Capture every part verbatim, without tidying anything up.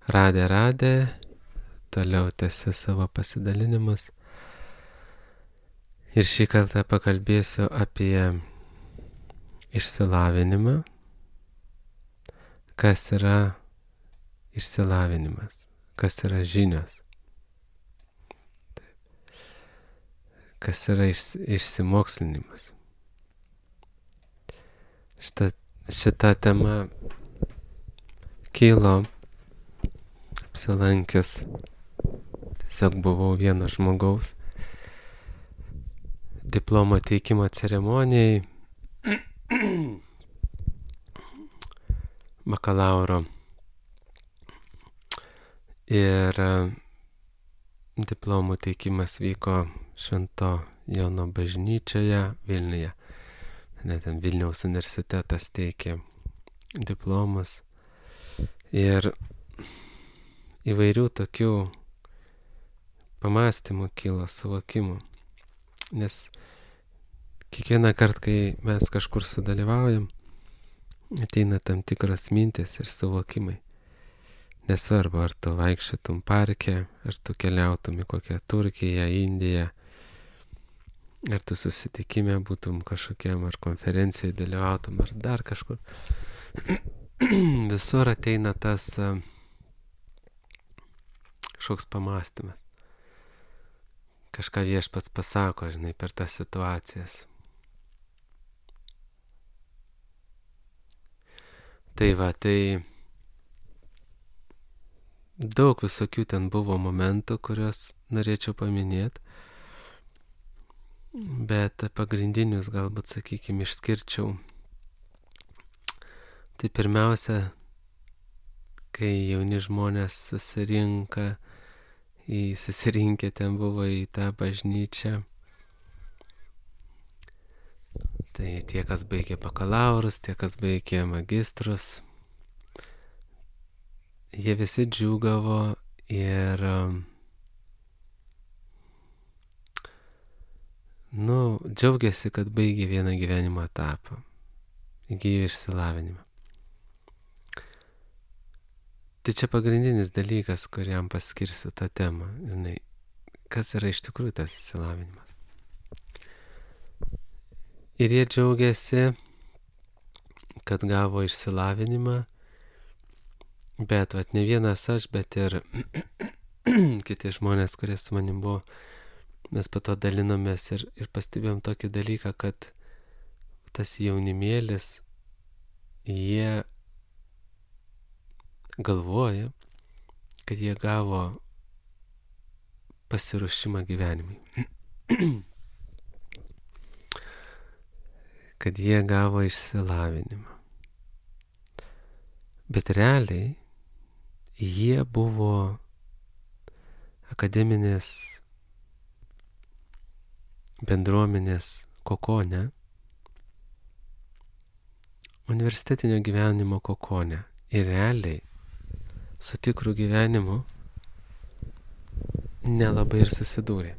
Radė, radė, toliau tęsiu savo pasidalinimus. Ir šį kartą pakalbėsiu apie išsilavinimą. Kas yra išsilavinimas? Kas yra žinios? Kas yra iš, išsimokslinimas? Šita, šita tema kilo apsilankęs, tiesiog buvau vieno žmogaus diplomo teikimo ceremonijai, bakalauro. Ir diplomų teikimas vyko Švento Jono bažnyčioje Vilniuje. Net ten Vilniaus universitetas teikė diplomus. Ir įvairių tokių pamastymų kilo, suvokimų. Nes kiekvieną kartą, kai mes kažkur sudalyvaujam, ateina tam tikros mintis ir suvokimai. Nesvarbu, ar tu vaikščiotum parke, ar tu keliautum į kokią Turkiją, Indiją, ar tu susitikime būtum kažkokiam, ar konferencijai dalyvautum, ar dar kažkur. Visur ateina tas uh, kažkoks pamastymas. Kažką Viešpats pasako, žinai, per tas situacijas. Tai va, tai daug visokių ten buvo momentų, kuriuos norėčiau paminėti, bet pagrindinius galbūt, sakykime, išskirčiau. Tai pirmiausia, kai jauni žmonės susirinka, į, susirinkę ten buvo į tą bažnyčią, tai tie, kas baigė bakalaurus, tie, kas baigė magistrus, jie visi džiūgavo ir, nu, džiaugiasi, kad baigė vieną gyvenimo etapą, įgijo išsilavinimą. Tai čia pagrindinis dalykas, kuriam paskirsiu tą temą. Žinai, kas yra iš tikrųjų tas išsilavinimas. Ir jie džiaugiasi, kad gavo išsilavinimą, bet vat, ne vienas aš, bet ir kiti žmonės, kurie su manim buvo, mes po to dalinomės ir, ir pastebėjom tokį dalyką, kad tas jaunimėlis, jie galvoja, kad jie gavo pasiruošimą gyvenimui. Kad jie gavo išsilavinimą. Bet realiai jie buvo akademinės bendruomenės kokone, universitetinio gyvenimo kokone. Ir realiai su tikru gyvenimu nelabai ir susidūrė.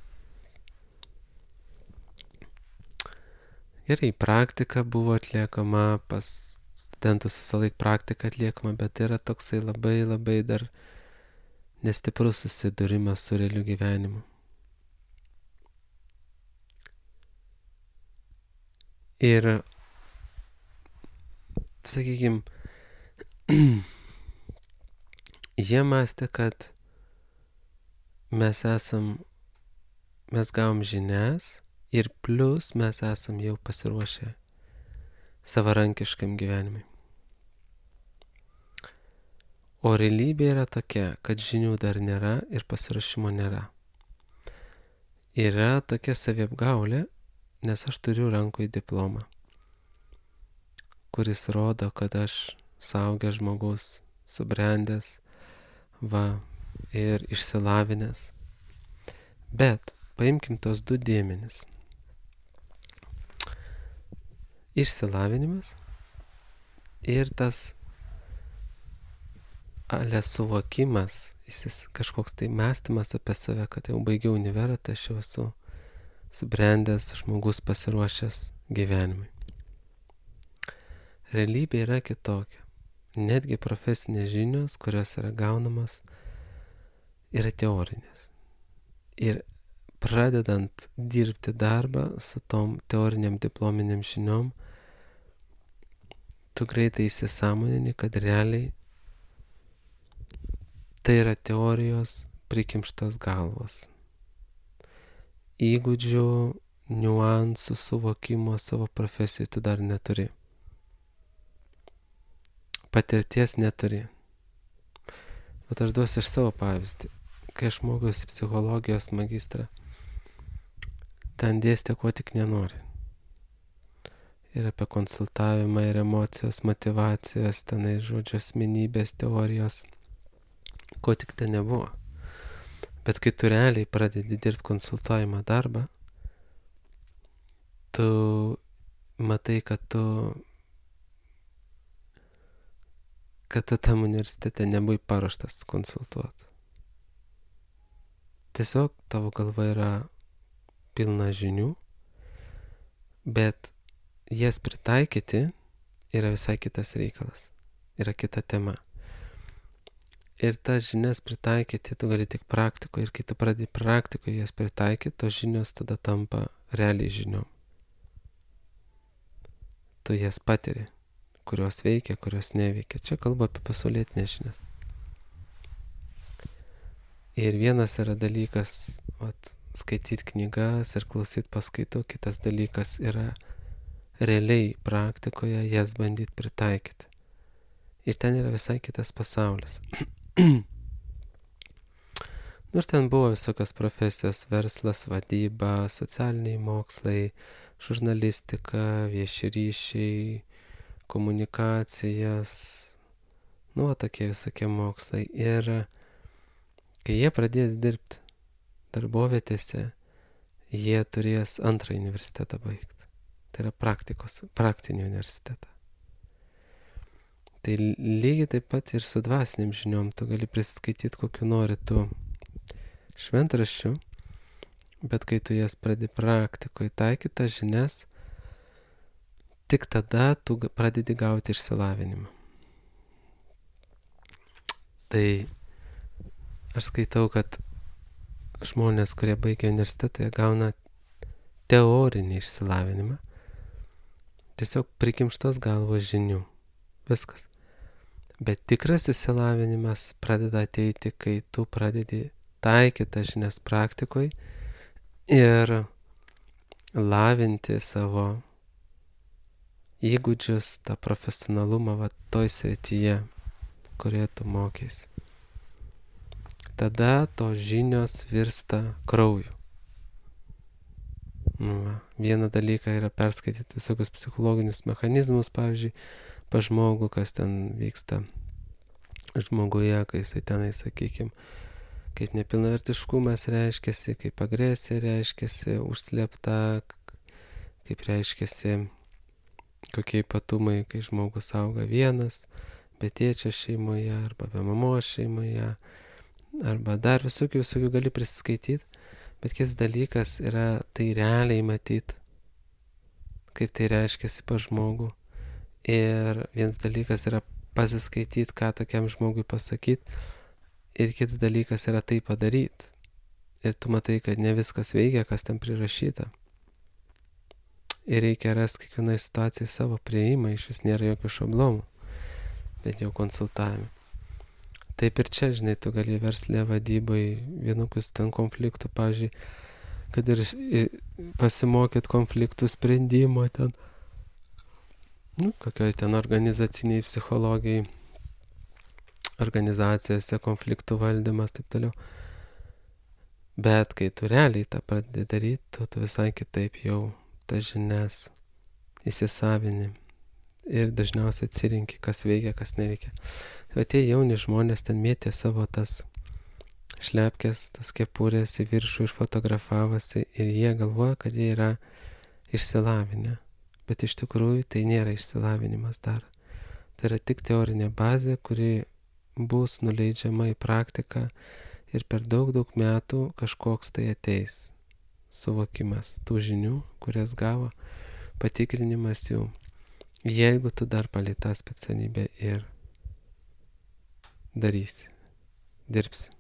Gerai, praktika buvo atliekama, pas studentus visą laik praktika atliekama, bet yra toksai labai labai dar nestiprus susidūrimas su realiu gyvenimu. Ir, sakykime, jie mąstė, kad mes esam, mes gavom žinias ir plus mes esam jau pasiruošę savarankiškam gyvenimui. O realybė yra tokia, kad žinių dar nėra ir pasiruošimo nėra. Yra tokia saviapgaulė, nes aš turiu rankoje diplomą, kuris rodo, kad aš suaugęs žmogus, subrendęs, va, ir išsilavinęs. Bet paimkim tos du dėmenis. Išsilavinimas ir tas ale suvokimas, jis kažkoks tai mąstymas apie save, kad jau baigiau univerą, tai aš jau esu subrendęs žmogus pasiruošęs gyvenimui. Realybė yra kitokia. netgi profesinės žinios, kurios yra gaunamos, yra teorinės. Ir pradedant dirbti darbą su tom teoriniam diplominiam žiniom, tu greitai įsisąmonini, kad realiai tai yra teorijos prikimštos galvos. Įgūdžių, niuansų, suvokimo savo profesijai tu dar neturi. Patirties neturi. Bet aš duosiu iš savo pavyzdį. Kai aš mokiausi psichologijos magistrą, ten dėstė ko tik nenori. Ir apie konsultavimą, ir emocijos, motyvacijos, tenai žodžio asmenybės, teorijos, ko tik ten nebuvo. Bet kai tu realiai pradedi dirbti konsultuojamą darbą, tu matai, kad tu kad tu tam universitete nebuvai paruoštas konsultuoti. Tiesiog tavo galva yra pilna žinių, bet jas pritaikyti yra visai kitas reikalas, yra kita tema. Ir tas žinias pritaikyti tu gali tik praktikoje, ir kai tu pradedi praktikoje jas pritaikyti, tos žinios tada tampa realiai žiniom. Tu jas patiri, kurios veikia, kurios neveikia. Čia kalba apie pasaulietinės žinias. Ir vienas yra dalykas, vat, skaityti knygas ir klausyti paskaitų, kitas dalykas yra realiai praktikoje jas bandyti pritaikyti. Ir ten yra visai kitas pasaulis. Nors ten buvo visokios profesijos, verslas, vadyba, socialiniai mokslai, žurnalistika, vieši ryšiai, komunikacijas, nu, tokie visokie mokslai. Ir kai jie pradės dirbti darbovietėse, jie turės antrą universitetą baigti. Tai yra praktikos, praktinį universitetą. Tai lygiai taip pat ir su dvasiniam žiniom. Tu gali prisiskaityti kokiu nori tu šventraščių, bet kai tu jas pradedi praktikoje taikyti tas žinias, tik tada tu pradedi gauti išsilavinimą. Tai aš skaitau, kad žmonės, kurie baigia universitetą, jie gauna teorinį išsilavinimą, tiesiog prikimštos galvos žinių. Viskas. Bet tikras išsilavinimas pradeda ateiti, kai tu pradedi taikyti tas žinias praktikoje ir lavinti savo įgūdžius, tą profesionalumą va, toj srityje, kurioje tu mokėsi. Tada tos žinios virsta krauju. Nu, va. Vieną dalyką yra perskaityti visokius psichologinius mechanizmus, pavyzdžiui, pa žmogų, kas ten vyksta žmoguje, kai jisai tenai, sakykime, kaip nepilnavertiškumas reiškiasi, kaip agresija reiškiasi, užslėpta, kaip reiškiasi kokie ypatumai, kai žmogus auga vienas, be tėčio šeimoje, arba be mamos šeimoje, arba dar visokių, visokių gali prisiskaityti, bet kitas dalykas yra tai realiai matyti, kaip tai reiškiasi pa žmogų. Ir vienas dalykas yra pasiskaityti, ką tokiam žmogui pasakyti, ir kitas dalykas yra tai padaryti. Ir tu matai, kad ne viskas veikia, kas ten prirašyta. Ir reikia rasti kiekvienoje situacijai savo prieimą, iš vis nėra jokių šablonų, bet jau konsultavime. Taip ir čia, žinai, tu gali verslė vadybai vienokius ten konfliktų, pavyzdžiui, kad ir pasimokyt konfliktų sprendimo ten, nu, kokioj ten organizaciniai psichologijai, organizacijose, konfliktų valdymas, taip toliau. Bet kai tu realiai tą pradedi daryti, tu, tu visai kitaip jau tas žinias įsisavini ir dažniausiai atsirinki, kas veikia, kas neveikia. Tai tie jauni žmonės ten mėtė savo tas šlepkės, tas kepurės į viršų ir fotografavosi ir jie galvoja, kad jie yra išsilavinę. Bet iš tikrųjų tai nėra išsilavinimas dar. Tai yra tik teorinė bazė, kuri bus nuleidžiama į praktiką ir per daug daug metų kažkoks tai ateis suvokimas tų žinių, kurias gavo, patikrinimas jų, jeigu tu dar pali tą specialybę ir darysi, dirbsi.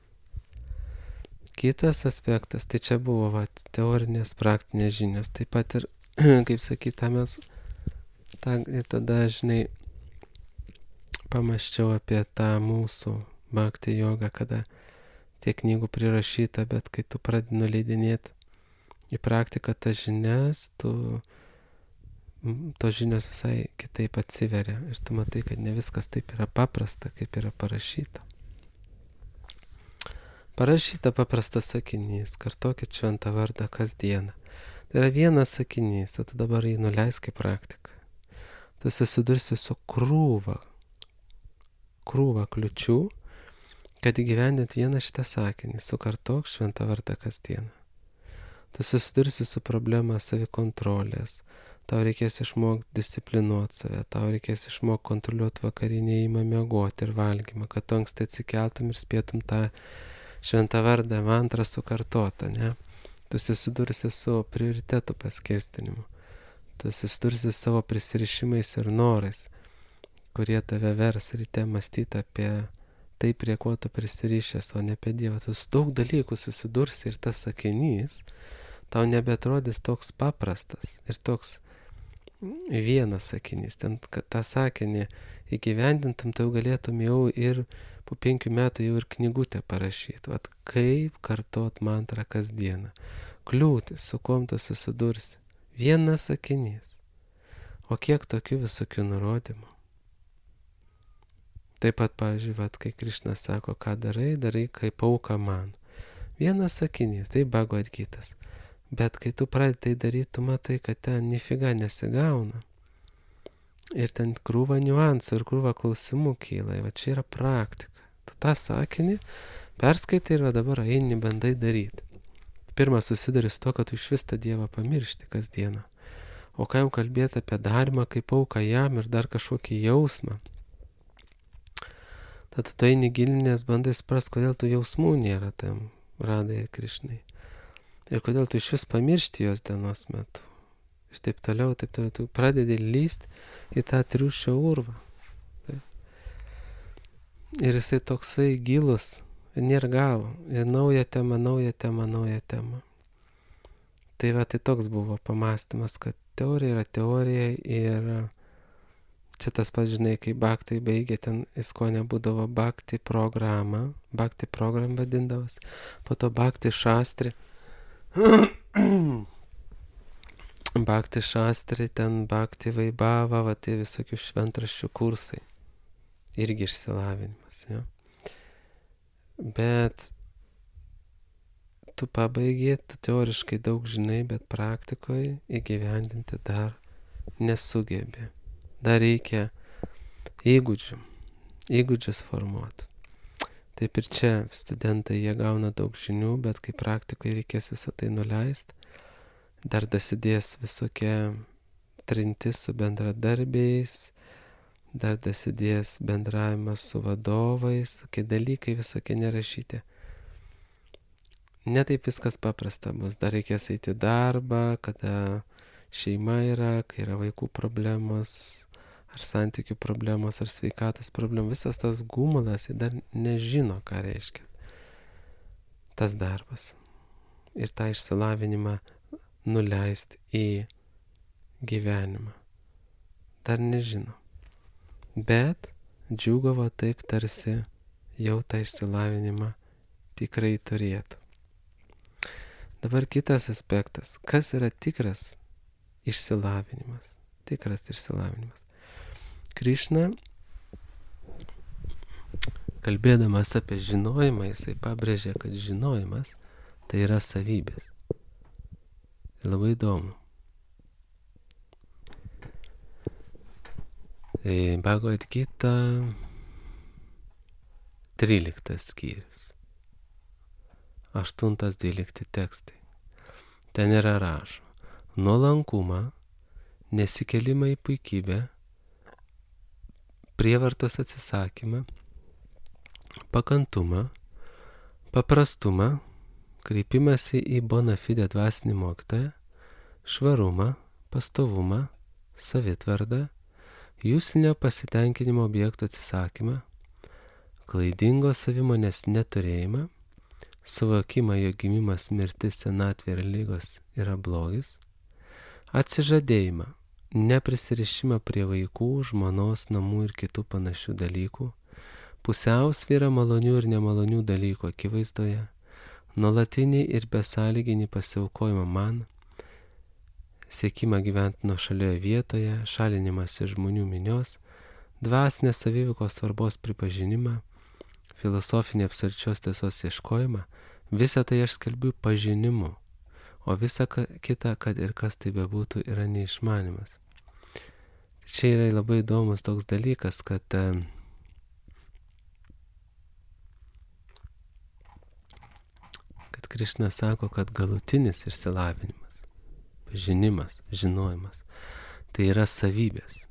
Kitas aspektas, tai čia buvo va, teorinės, praktinės žinios. Taip pat ir, kaip sakyta, mes ta, ir tada, žinai, pamaščiau apie tą mūsų bhakti jogą, kada tiek knygų prirašyta, bet kai tu pradedi nuleidinėti į praktiką tas žinias, tu tos žinios visai kitaip atsiveria ir tu matai, kad ne viskas taip yra paprasta, kaip yra parašyta. Parašyta paprastas sakinys, kartokit šventą vardą kasdieną. Tai yra vienas sakinys, o tu dabar jį nuleisk į praktiką. Tu susidursi su krūva, krūva kliučių, kad įgyvendint vieną šitą sakinį, sukartok šventą vardą kasdieną. Tu susidursi su problema savikontrolės, tau reikės išmokti disciplinuoti save, tau reikės išmokti kontroliuoti vakarinį įimą miegoti ir valgymą, kad tu anksti atsikeltum ir spėtum tą šventą vardą mantrą sukartotą, ne? Tu susidursi su prioritetų paskirstinimu, tu susidursi su savo prisirišimais ir norais, kurie tave vers ryte mąstyti apie tai, prie ko tu prisirišęs, o ne apie Dievą. Tu su daug dalykų susidursi ir tas sakinys tau nebetrodys toks paprastas ir toks vienas sakinys. Ten, kad tą sakinį įgyvendintum, tai jau galėtum jau ir po penkių metų jau ir knygutę parašyti. Vat kaip kartot mantrą kasdieną. Kliūtis, su kuom tu susidursi. Vienas sakinys. O kiek tokių visokių nurodymų. Taip pat, pavyzdžiui, vat, kai Krišnas sako, ką darai, darai kaip auka man. Vienas sakinys, tai Bhagavad Gitas. Bet kai tu pradedi daryti, tu matai, kad ten nifiga nesigauna. Ir ten krūva niuansų ir krūva klausimų kyla. Va čia yra praktika. Tu tą sakinį perskaitai ir va dabar eini bandai daryti. Pirmas susiduri su to, kad tu iš vis tą Dievą pamiršti kasdieną. O ką jau kalbėti apie darymą kaip auką jam ir dar kažkokį jausmą. Tada tu eini gilinės, bandai suprast, kodėl tų jausmų nėra tam Radai ir Krišnai. Ir kodėl tu iš vis pamiršti jos dienos metu. Ir taip toliau, taip toliau, tu pradedi lyst į tą triušio urvą. Taip. Ir jisai toksai gilus, nėra galo. Ir nauja tema, nauja tema, nauja tema. Tai va, tai toks buvo pamastymas, kad teorija yra teorija ir čia tas pats, žinai, kai bhaktai baigė, ten ISKCONe būdavo bhakti programą, bhakti program vadindavas, po to bhakti šastri, bhakti šastri, ten bhakti vaibhava, va tai visokių šventraščių kursai, irgi išsilavinimas, jo. Bet tu pabaigė, tu teoriškai daug žinai, bet praktikoje įgyvendinti dar nesugebi. Dar reikia įgūdžių, įgūdžius formuoti. Taip ir čia studentai, jie gauna daug žinių, bet kai praktikoje reikės visą tai nuleisti, dar dasidės visokie trintis su bendradarbiais, dar dasidės bendravimas su vadovais, kai dalykai visokie nerašyti. Ne taip viskas paprasta bus, dar reikės eiti darbą, kada šeima yra, kai yra vaikų problemos, ar santykių problemos, ar sveikatos problemos, visas tas gumulas, jis dar nežino, ką reiškia tas darbas. Ir tą išsilavinimą nuleisti į gyvenimą. Dar nežino. Bet džiūgavo taip tarsi jau tą išsilavinimą tikrai turėtų. Dabar kitas aspektas. Kas yra tikras išsilavinimas? Tikras išsilavinimas. Krišna, kalbėdamas apie žinojimą, jisai pabrėžė, kad žinojimas tai yra savybės. Tai labai įdomu. Bhagavad Gita tryliktas skyrius. aštuntas dvylikti tekstai. Ten yra rašo. Nuolankumą, nesikelimą į puikybę, prievartos atsisakymą, pakantumą, paprastumą, kreipimąsi į bona fide dvasinį mokytoją, švarumą, pastovumą, savitvardą, jūslinio pasitenkinimo objektų atsisakymą, klaidingos savimonės neturėjimą, suvokimą, jo gimimas, mirtis, senatvė ir lygos yra blogis, atsižadėjimą, neprisirišimą prie vaikų, žmonos, namų ir kitų panašių dalykų, pusiausvyrą malonių ir nemalonių dalykų akivaizdoje, nuolatinį ir besąlyginį pasiaukojimą man, siekimą gyventi nuošalioje vietoje, šalinimas iš žmonių minios, dvasinės savivokos svarbos pripažinimą, filosofinį absoliučios tiesos ieškojimą, visą tai aš skelbiu pažinimu, o visa kita, kad ir kas tai bebūtų, yra neišmanimas. Čia yra labai įdomus toks dalykas, kad kad Krišna sako, kad galutinis išsilavinimas, pažinimas, žinojimas, tai yra savybės.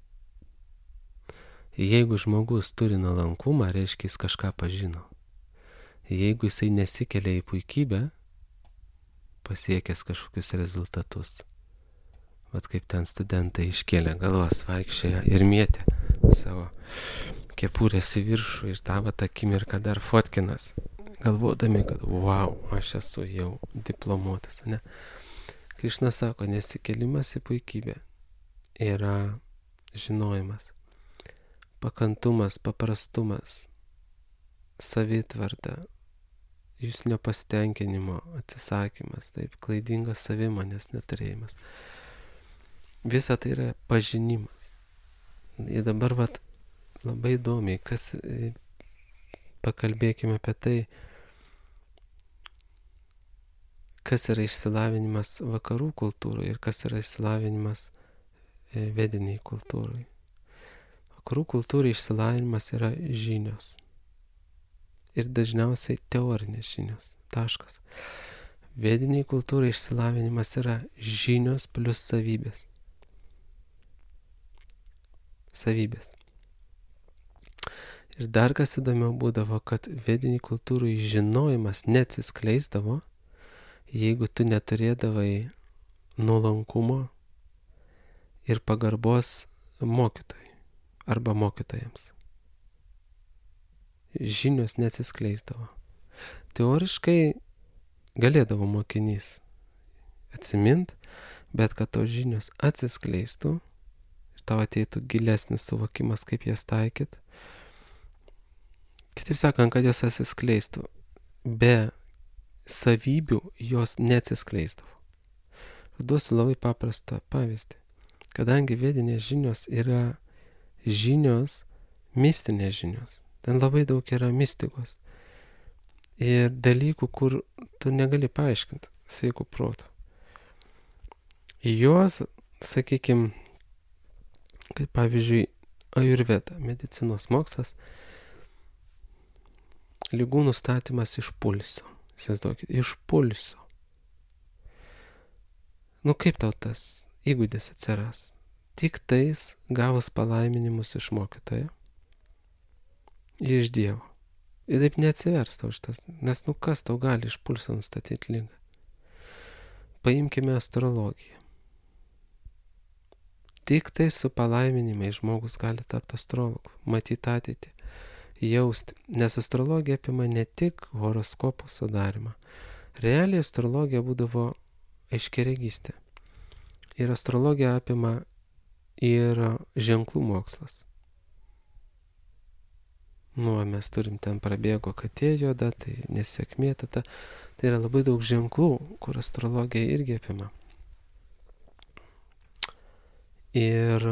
Jeigu žmogus turi nuolankumą, reiškia jis kažką pažino. Jeigu jisai nesikelia į puikybę, pasiekęs kažkokius rezultatus. Vat kaip ten studentai iškėlė galvos, vaikščiojo ir mėtė savo kepurės į viršų ir tą vat akimirką dar fotkinas, galvodami, kad wow, aš esu jau diplomuotas, ne? Krišna sako, nesikelimas į puikybę yra žinojimas. Pakantumas, paprastumas, savitvarda, jūs nepasitenkinimo atsisakymas, taip, klaidingas savimonės neturėjimas. Visa tai yra pažinimas. Ir dabar vat, labai įdomiai, kas, pakalbėkime apie tai, kas yra išsilavinimas vakarų kultūroje ir kas yra išsilavinimas vediniai kultūroje. Vakarų kultūrai išsilavinimas yra žinios. Ir dažniausiai teorinės žinios. Taškas. Vediniai kultūrai išsilavinimas yra žinios plus savybės. Savybės. Ir dar kas įdomiau būdavo, kad vediniai kultūrai žinojimas neatsiskleisdavo, jeigu tu neturėdavai nuolankumo ir pagarbos mokytojui arba mokytojams. Žinios neatsiskleisdavo. Teoriškai galėdavo mokinys atsimint, bet kad tos žinios atsiskleistų ir tau ateitų gilesnis suvokimas, kaip jas taikyt. Kitaip sakant, kad jos atsiskleistų. Be savybių jos neatsiskleisdavo. Duosiu labai paprastą pavyzdį. Kadangi vedinės žinios yra žinios, mistinės žinios. Ten labai daug yra mistikos. Ir dalykų, kur tu negali paaiškinti sveikų protų. Jos, sakykime, kaip pavyzdžiui, ajurveda, medicinos mokslas, ligų nustatymas iš pulso. Įsivaizduokit, iš pulso. Nu kaip tau tas įgūdis atsiras? Tik tais gavus palaiminimus iš mokytojo ir iš Dievo. Ir taip neatsivers tau šitas, nes nu kas tau gali iš pulso nustatyti ligą? Paimkime astrologiją. Tik tai su palaiminimais žmogus gali tapti astrologu, matyti ateitį, jausti, nes astrologija apima ne tik horoskopų sudarimą. Realiai astrologija būdavo aiškiaregystė. Ir astrologija apima ir ženklų mokslas. Nu, mes turim ten prabėgo katė juoda, tai nesėkmė tada. Tai yra labai daug ženklų, kur astrologija irgi apima. Ir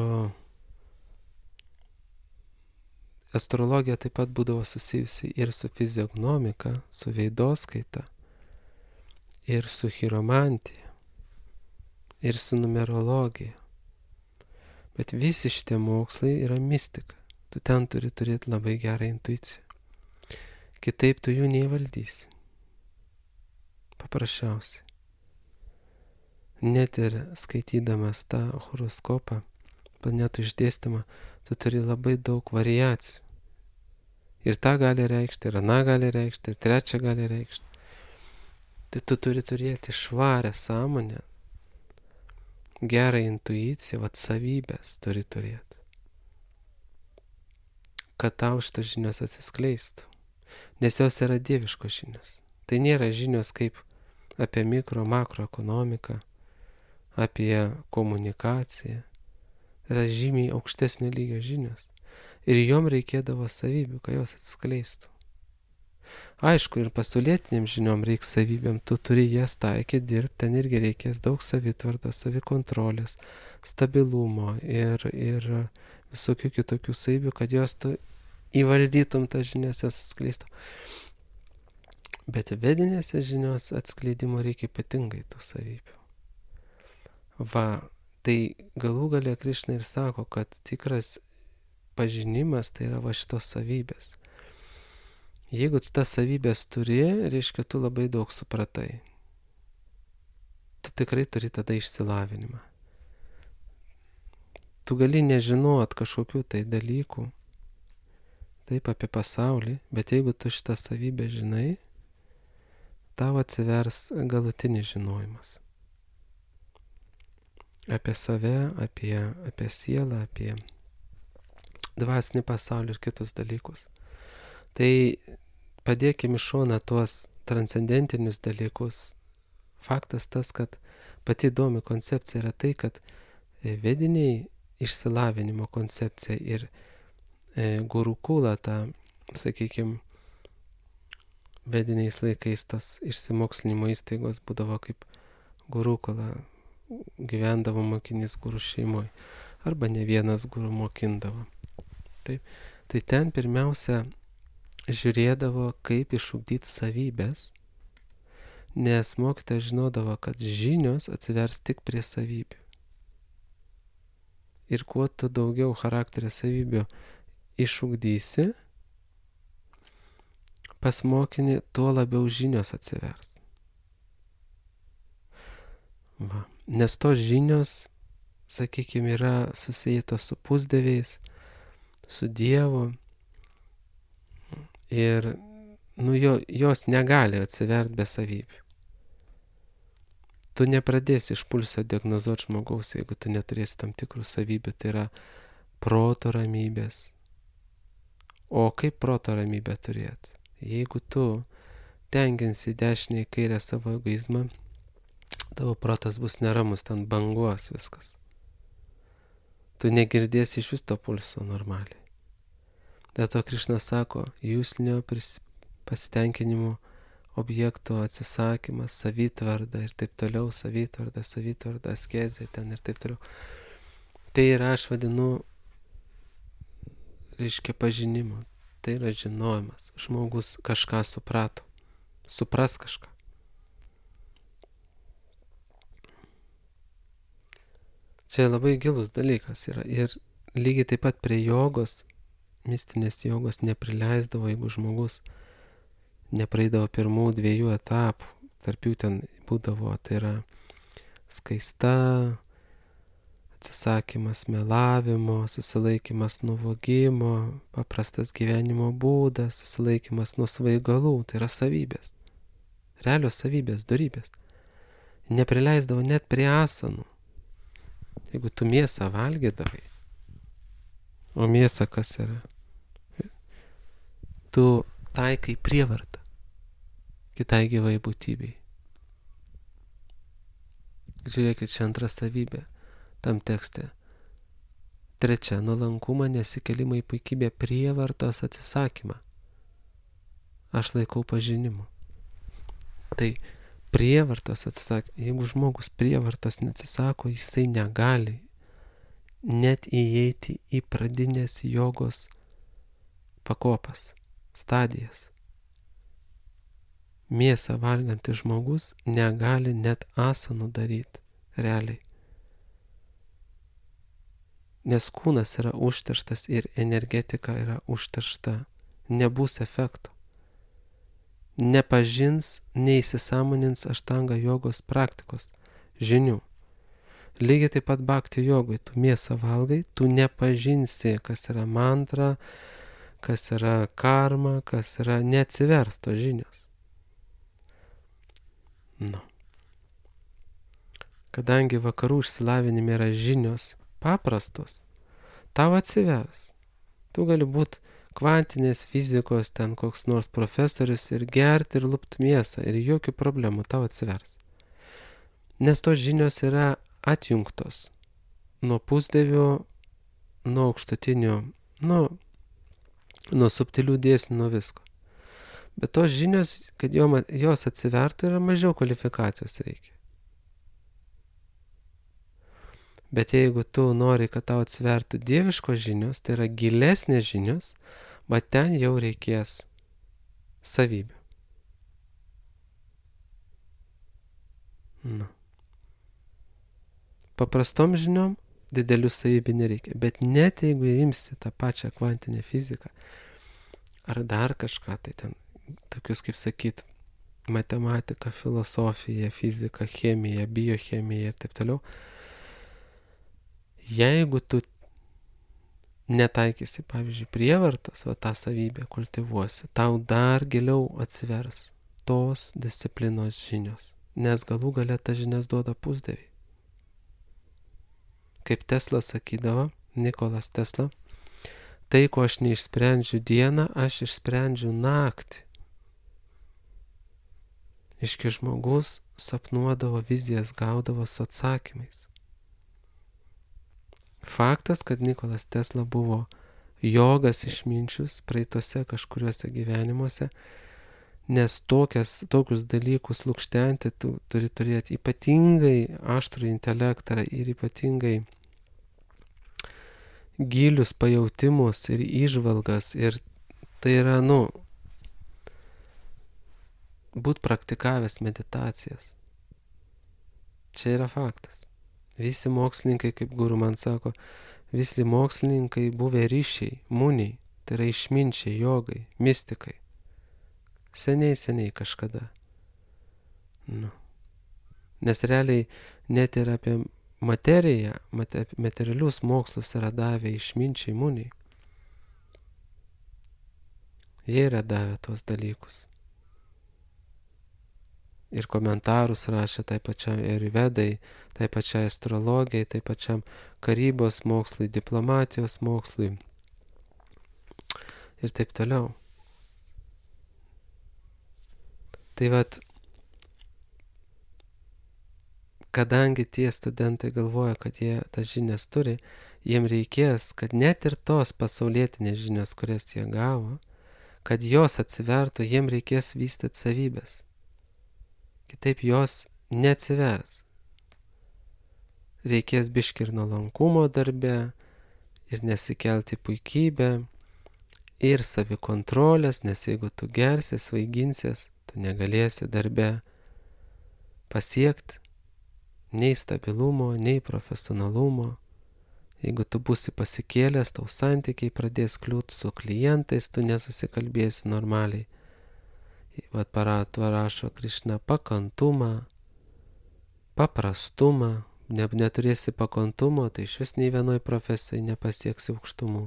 astrologija taip pat būdavo susijusi ir su fiziognomika, su veidoskaita, ir su chiromantija, ir su numerologija. Bet visi šitie mokslai yra mistika. Tu ten turi turėti labai gerą intuiciją. Kitaip tu jų neįvaldysi. Paprasčiausiai. Net ir skaitydamas tą horoskopą, planetų išdėstymą, tu turi labai daug variacijų. Ir tą gali reikšti, ir aną gali reikšti, ir trečią gali reikšti. Tai tu turi turėti švarę sąmonę, gerą intuiciją, vat savybės turi turėti. kad tau šitos žinios atsiskleistų. Nes jos yra dieviškos žinios. Tai nėra žinios kaip apie mikro, makroekonomiką, apie komunikaciją. Tai yra žymiai aukštesnio lygio žinios. Ir jom reikėdavo savybių, kad jos atsiskleistų. Aišku, ir pasaulietiniam žiniom reiks savybėm, tu turi jas taikyti, dirbti, ten irgi reikės daug savitvardos, savikontrolės, stabilumo ir, ir visokių kitokių savybių, kad jos tu įvaldytum tas žinias, jas atskleistum. Bet vedinėse žinios atskleidimo reikia ypatingai tų savybių. Va, tai galų galia Krišna ir sako, kad tikras pažinimas tai yra va šitos savybės. Jeigu tu tas savybės turi, reiškia, tu labai daug supratai. Tu tikrai turi tada išsilavinimą. Tu gali nežinot kažkokių tai dalykų, taip apie pasaulį, bet jeigu tu šitą savybę žinai, tau atsivers galutinis žinojimas. Apie save, apie, apie sielą, apie dvasinį pasaulį ir kitus dalykus. Tai padėkime iš šoną tuos transcendentinius dalykus. Faktas tas, kad pati įdomi koncepcija yra tai, kad vediniai išsilavinimo koncepcija ir e, gurukula, ta, sakykime, vediniais laikais tas išsimokslinimo įstaigos būdavo kaip gurukula, gyvendavo mokinys gurų šeimoje, arba ne vienas gurų mokindavo. Taip. Tai ten pirmiausia žiūrėdavo, kaip išugdyti savybės, nes mokytojas žinodavo, kad žinios atsivers tik prie savybių. Ir kuo tu daugiau charakterio savybių išugdysi, pas mokinį, tuo labiau žinios atsivers. Va. Nes tos žinios, sakykime, yra susijėtos su pusdieviais, su Dievu. Ir nu, jo, jos negali atsiverti be savybių. Tu nepradėsi iš pulso diagnozuoti žmogaus, jeigu tu neturėsi tam tikrų savybių, tai yra proto ramybės. O kaip proto ramybę turėti? Jeigu tu tenginsi dešinę į kairę savo egoizmą, tavo protas bus neramus, ten banguos viskas. Tu negirdėsi iš vis to pulso normaliai. Dėl to Krišna sako, jūslinio pasitenkinimo objekto atsisakymas, savitvarda ir taip toliau, savitvarda, savitvarda, askezė ten ir taip toliau. Tai yra, aš vadinu, reiškia pažinimo, tai yra žinojimas. Žmogus kažką suprato, supras kažką. Čia labai gilus dalykas yra ir lygiai taip pat prie jogos, mistinės jogos neprileisdavo, jeigu žmogus nepraeidavo pirmų dviejų etapų. Tarp jų ten būdavo, tai yra skaista, atsisakymas melavimo, susilaikymas nuo vogimo, paprastas gyvenimo būdas, susilaikymas nuo svaigalų, tai yra savybės. Realios savybės, dorybės. Neprileisdavo net prie asanų. Jeigu tu mėsą valgydavai, o mėsa kas yra? Tu taikai prievartą kitai gyvai būtybei. Žiūrėkit, čia antra savybė tam tekste. Trečia, nuolankumą, nesikelimą į puikybę, prievartos atsisakymą. Aš laikau pažinimu. Tai prievartos atsisakymą. Jeigu žmogus prievartos neatsisako, jisai negali net įeiti į pradinės jogos pakopas, stadijas. Mėsą valgantis žmogus negali net asanų daryti, realiai. Nes kūnas yra užterštas ir energetika yra užteršta. Nebus efekto. Nepažins, neįsisąmonins aštanga jogos praktikos, žinių. Lygiai taip pat bhakti jogui, tu mėsą valgai, tu nepažinsi, kas yra mantra, kas yra karma, kas yra neatsivers tos žinios. Nu. Kadangi vakarų išsilavinime yra žinios paprastos, tau atsivers. Tu gali būti kvantinės fizikos, ten koks nors profesorius ir gerti ir lupt mėsą ir jokių problemų tau atsivers. Nes tos žinios yra atjungtos nuo pusdievių, nuo aukštutinių, nuo, nuo subtilių dėsnių, nuo visko. Bet tos žinios, kad jos atsivertų, yra mažiau kvalifikacijos reikia. Bet jeigu tu nori, kad tau atsivertų dieviškos žinios, tai yra gilesnės žinios, bet ten jau reikės savybių. Na. Paprastom žiniom didelių savybių nereikia. Bet net jeigu imsi tą pačią kvantinę fiziką, ar dar kažką, tai ten tokius, kaip sakyt, matematika, filosofija, fizika, chemija, biochemija ir taip toliau, jeigu tu netaikysi, pavyzdžiui, prievartos, va tą savybę kultivuosi, tau dar giliau atsivers tos disciplinos žinios, nes galų gale tas žinias duoda pusdieviai. Kaip Tesla sakydavo, Nikolas Tesla, tai, ko aš neišsprendžiu dieną, aš išsprendžiu naktį. Iški žmogus sapnuodavo vizijas, gaudavo su atsakymais. Faktas, kad Nikolas Tesla buvo jogas išminčius praeitose kažkuriuose gyvenimuose, nes tokias, tokius dalykus lukštenti tu turi turėti ypatingai aštrų intelektą ir ypatingai gilius pajautimus ir įžvalgas. Ir tai yra, nu, būt praktikavęs meditacijas. Čia yra faktas. Visi mokslininkai, kaip guru man sako, visi mokslininkai buvę ryšiai, muniai, tai yra išminčiai, jogai, mistikai. Seniai, seniai kažkada. Nu. Nes realiai net ir apie materiją, materialius mokslus yra davę išminčiai muniai. Jie yra davę tuos dalykus. Ir komentarus rašė tai pačiam Ayurvedai, tai pačiai astrologijai, tai pačiam karybos mokslui, diplomatijos mokslui ir taip toliau. Tai vat, kadangi tie studentai galvoja, kad jie tas žinias turi, jiem reikės, kad net ir tos pasaulietinės žinios, kurias jie gavo, kad jos atsivertų, jiem reikės vystyti savybės. Kitaip jos neatsivers. Reikės biškį ir nuolankumo darbe, ir nesikelti puikybę, ir savikontrolės, nes jeigu tu gersi, svaiginsies, tu negalėsi darbe pasiekti nei stabilumo, nei profesionalumo. Jeigu tu būsi pasikėlęs, tau santykiai pradės kliūti su klientais, tu nesusikalbėsi normaliai. Vat Paratva rašo Krišna pakantumą, paprastumą, ne, neturėsi pakantumo, tai iš vis nei vienoj profesijai nepasieksi aukštumų.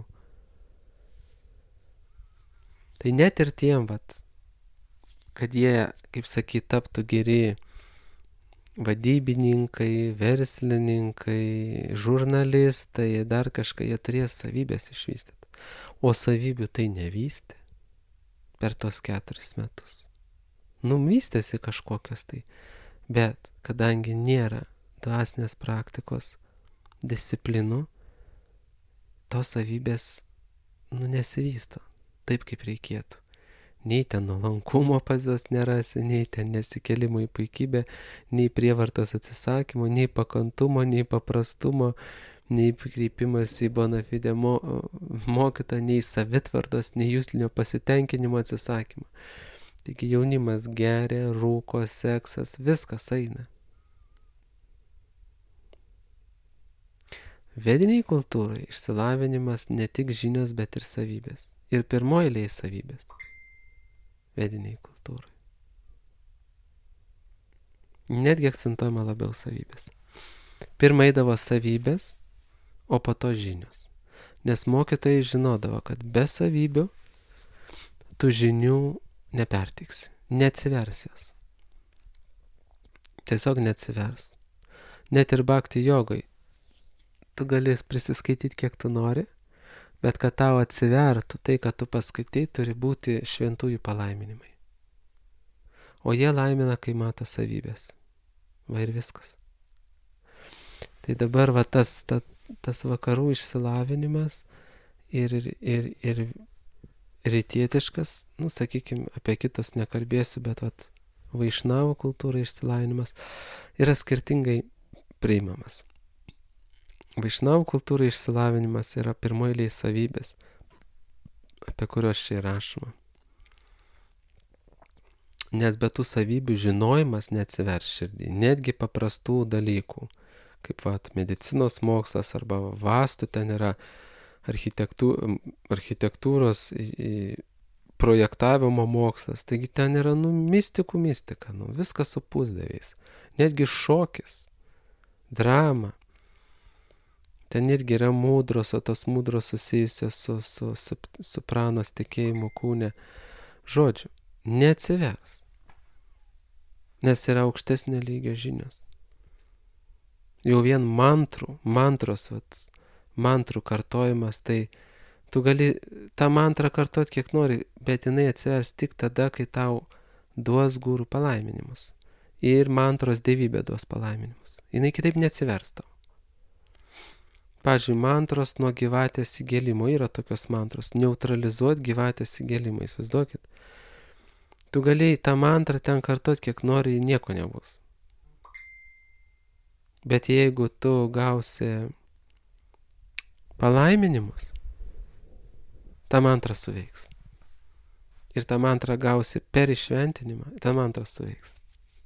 Tai net ir tiem, vat, kad jie, kaip sakyt, taptų geri vadybininkai, verslininkai, žurnalistai, dar kažką, jie turės savybės išvystyti. O savybių tai nevystė per tos keturis metus. Nu, vystėsi kažkokios tai, bet kadangi nėra dvasinės praktikos disciplinų, tos savybės, nu, nesivysto taip, kaip reikėtų. Nei ten nuolankumo pas jos nerasi, nei ten nesikėlimo į puikybę, nei prievartos atsisakymo, nei pakantumo, nei paprastumo, nei kreipimas į bona fide mo, mokytoją, nei savitvardos, nei juslinio pasitenkinimo atsisakymo. Taigi jaunimas geria, rūko, seksas, viskas eina. Vediniai kultūrai išsilavinimas ne tik žinios, bet ir savybės. Ir pirmoji eilėje savybės. Vediniai kultūrai. Netgi akcentuojama labiau savybės. Pirmai eidavo savybės, o po to žinios. Nes mokytojai žinodavo, kad be savybių tu žinių nepertiksi, neatsivers jos. Tiesiog neatsivers. Net ir bhakti jogai tu gali prisiskaityti kiek tu nori, Bet kad tau atsivertų tai, kad tu paskaitai, turi būti šventųjų palaiminimai. O jie laimina, kai mato savybės. Va ir viskas. Tai dabar va tas, ta, tas vakarų išsilavinimas ir, ir, ir, ir rytietiškas, nu sakykime, apie kitus nekalbėsiu, bet vat, vaišnavo kultūra išsilavinimas yra skirtingai priimamas. Vaišnavo kultūra išsilavinimas yra pirmoiliai savybės, apie kurios čia rašoma. Nes be tų savybių žinojimas neatsivers širdį, netgi paprastų dalykų, kaip vat, medicinos mokslas arba vastų ten yra architektū, architektūros projektavimo mokslas, taigi ten yra nu, mistikų mistika, nu, viskas su pusdieviais, netgi šokis, drama, ten irgi yra mūdros, o tos mūdros susijusios su, su, su, su pranos tikėjimu kūne, žodžiu, neatsivers. Nes yra aukštesnio lygio žinios. Jau vien mantrų, mantros, vat, mantrų kartojimas, tai tu gali tą mantrą kartot kiek nori, bet jinai atsivers tik tada, kai tau duos gūrų palaiminimus. Ir mantros dievybė duos palaiminimus. Jinai kitaip neatsivers tau. Pavyzdžiui, mantros nuo gyvatės įgėlimo yra tokios mantros. Neutralizuot gyvatės įgėlimą, įsivaizduokit. Tu galėjai tą mantrą ten kartot, kiek nori, nieko nebus. Bet jeigu tu gausi palaiminimus, ta mantra suveiks. Ir tą mantrą gausi per išventinimą, ta mantra suveiks.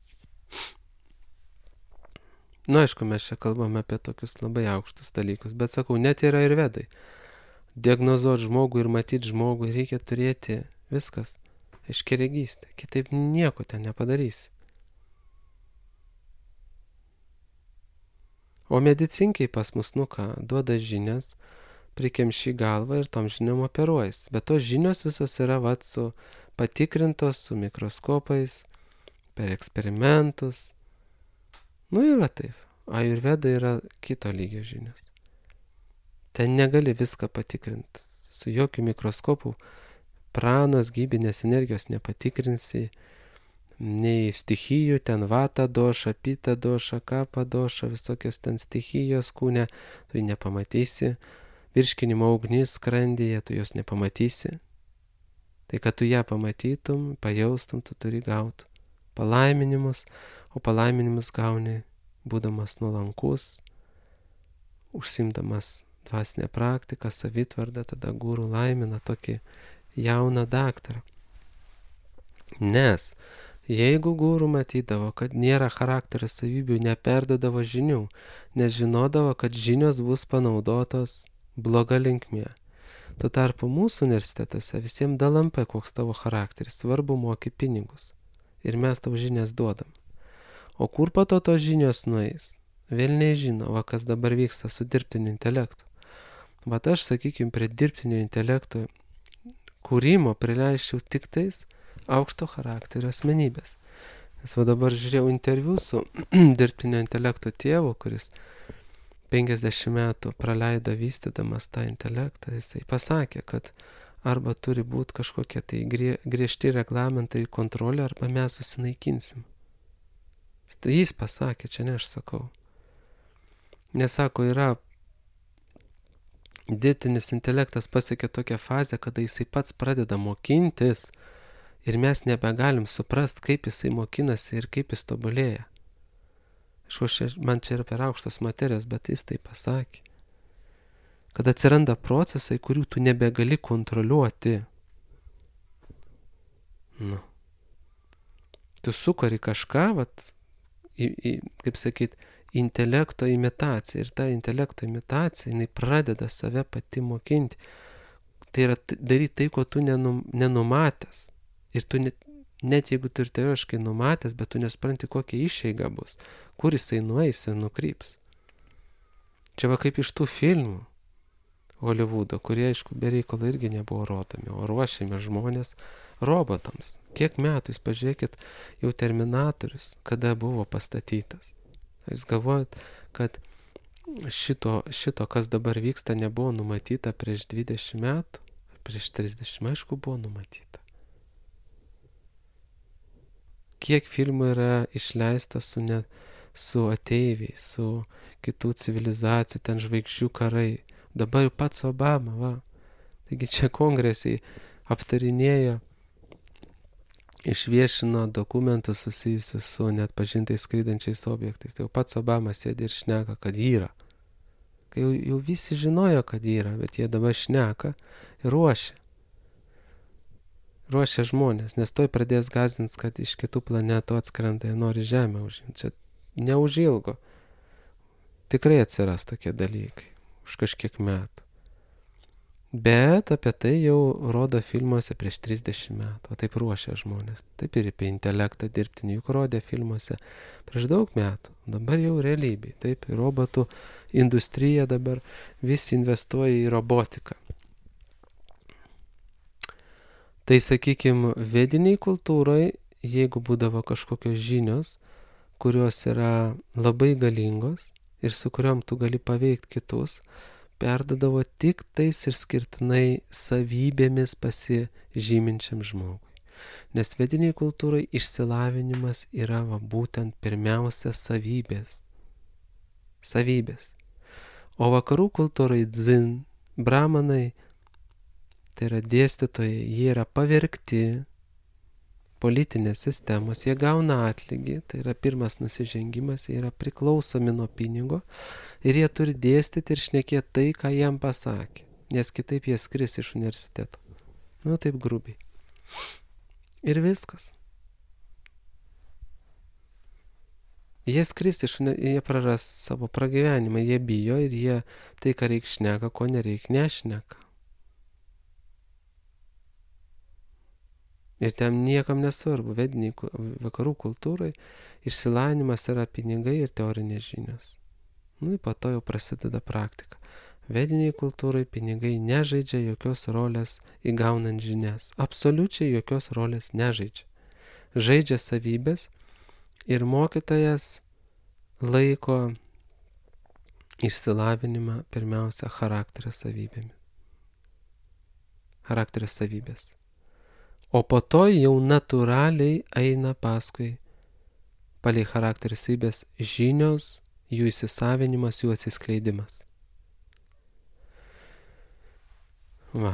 Nu, aišku, mes čia kalbame apie tokius labai aukštus dalykus, bet sakau, net yra ir vedai. Diagnozuoti žmogų ir matyti žmogų reikia turėti viskas. Aiškiaregystė, kitaip nieko ten nepadarysi. O medicinkiai pas mus, nu ką, duoda žinias, prikemši galvą ir tom žiniom operuojas. Bet tos žinios visos yra vat su patikrintos, su mikroskopais, per eksperimentus. Nu yra taip. Ajurveda yra kito lygio žinios. Ten negali viską patikrinti. Su jokių mikroskopų pranos, gyvybinės energijos nepatikrinsi, nei stichijų, ten vata doša, pita doša, kapa doša, visokios ten stichijos kūne, tu jį nepamatysi, virškinimo ugnis skrandyje, tu jos nepamatysi. Tai kad tu ją pamatytum, pajaustum, tu turi gauti palaiminimus, o palaiminimus gauni būdamas nuolankus, užsimdamas dvasinę praktiką, savitvardą, tada guru laimina tokį jauną daktarą. Nes jeigu guru matydavo, kad nėra charakterio savybių, neperdodavo žinių, nes žinodavo, kad žinios bus panaudotos bloga linkmė. Tuo tarpu mūsų universitetuose visiems dalampai, koks tavo charakteris, svarbu moki pinigus. Ir mes tau žinias duodam. O kur po to tos žinios nueis? Vėl nežino, va kas dabar vyksta su dirbtiniu intelektu. Vat aš, sakykime, prie dirbtinio intelekto kūrimo prileisčiau tik tais aukšto charakterio asmenybės. Nes va dabar žiūrėjau interviu su dirbtinio intelekto tėvu, kuris penkiasdešimt metų praleido vystydamas tą intelektą. Jisai pasakė, kad arba turi būti kažkokie tai grie, griežti reglamentai ir kontrolė, arba mes susinaikinsim. Tai jis pasakė, čia ne aš sakau. Nesako, yra dirbtinis intelektas pasiekė tokią fazę, kada jisai pats pradeda mokintis ir mes nebegalim suprast, kaip jisai mokinasi ir kaip jis tobulėja. Aišku, man čia yra per aukštos materijos, bet jis tai pasakė. Kad atsiranda procesai, kurių tu nebegali kontroliuoti. Nu. Tu sukuri kažką, vat, į, į, kaip sakyt, intelekto imitacija. Ir ta intelekto imitacija, jinai pradeda save pati mokinti. Tai yra daryti tai, ko tu nenum, nenumatęs. Ir tu net, net jeigu tu ir teoriškai numatęs, bet tu nesupranti, kokia išeiga bus. Kur jisai nueis ir nukryps. Čia va kaip iš tų filmų Holivudo, kurie, aišku, be reikalo irgi nebuvo rodomi, o ruošėme žmonės robotams. Kiek metų, jūs pažiūrėkit, jau Terminatorius, kada buvo pastatytas. Jūs galvojat, kad šito, šito, kas dabar vyksta, nebuvo numatyta prieš dvidešimt metų, prieš trisdešimt, aišku, buvo numatyta. Kiek filmų yra išleista su, ne, su ateiviais, su kitų civilizacijų, ten žvaigždžių karai. Dabar jau pats Obama, va. Taigi čia kongresiai aptarinėjo, išviešino dokumentus susijusius su net pažintais skrydančiais objektais. Tai jau pats Obama sėdi ir šneka, kad yra. Kai jau, jau visi žinojo, kad yra, bet jie dabar šneka ir ruošia. Ruošia žmonės, nes toj pradės gąsdinti, kad iš kitų planetų atskrenda ir nori Žemę užimti. Čia neužilgo. Tikrai atsiras tokie dalykai už kažkiek metų. Bet apie tai jau rodo filmuose prieš trisdešimt metų, o taip ruošia žmonės. Taip ir apie intelektą dirbtinį, juk rodė filmuose prieš daug metų. Dabar jau realybėj, taip, robotų industrija dabar visi investuoja į robotiką. Tai, sakykime, vediniai kultūrai, jeigu būdavo kažkokios žinios, kurios yra labai galingos ir su kuriuom tu gali paveikti kitus, perdodavo tik tais išskirtinai savybėmis pasižyminčiam žmogui. Nes vediniai kultūrai išsilavinimas yra va, būtent pirmiausia savybės. Savybės. O vakarų kultūrai dzin, brahmanai, tai yra dėstytojai, jie yra pavergti politinės sistemos, jie gauna atlygį, tai yra pirmas nusižengimas, jie yra priklausomi nuo pinigo ir jie turi dėstyti ir šnekėti tai, ką jam pasakė, nes kitaip jie skris iš universiteto. Nu, taip grubiai. Ir viskas. Jie skris iš, jie praras savo pragyvenimą, jie bijo ir jie tai, ką reik šneka, ko nereik nešneka. Ir ten niekam nesvarbu, vediniai vakarų kultūrai, išsilavinimas yra pinigai ir teorinės žinios. Nu, ir po to jau prasideda praktika. Vediniai kultūrai pinigai nežaidžia jokios rolės įgaunant žinias. Absoliučiai jokios rolės nežaidžia. Žaidžia savybės ir mokytojas laiko išsilavinimą pirmiausia charakterio savybėmis. Charakterio savybės. O po to jau natūraliai eina paskui palei charakterio savybės žinios, jų įsisavinimas, jų atsiskleidimas. Va.